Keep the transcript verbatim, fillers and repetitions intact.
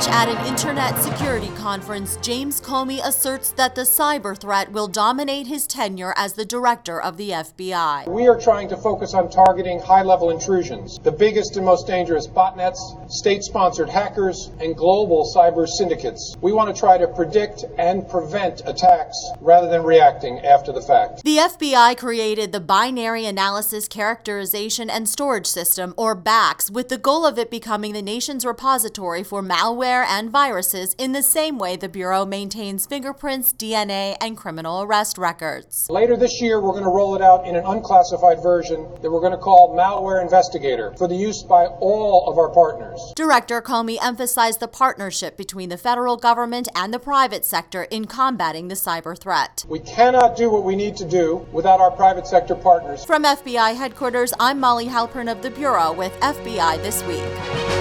speech at an internet security conference, James Comey asserts that the cyber threat will dominate his tenure as the director of the F B I. We are trying to focus on targeting high-level intrusions, the biggest and most dangerous botnets, state-sponsored hackers, and global cyber syndicates. We want to try to predict and prevent attacks rather than reacting after the fact. The F B I created the Binary Analysis, Characterization, and Storage System, or BACS, with the goal of it becoming the nation's repository for malware and viruses in the same way the Bureau maintains fingerprints, D N A, and criminal arrest records. Later this year, we're going to roll it out in an unclassified version that we're going to call Malware Investigator for the use by all of our partners. Director Comey emphasized the partnership between the federal government and the private sector in combating the cyber threat. We cannot do what we need to do without our private sector partners. From F B I headquarters, I'm Molly Halpern of the Bureau with F B I This Week.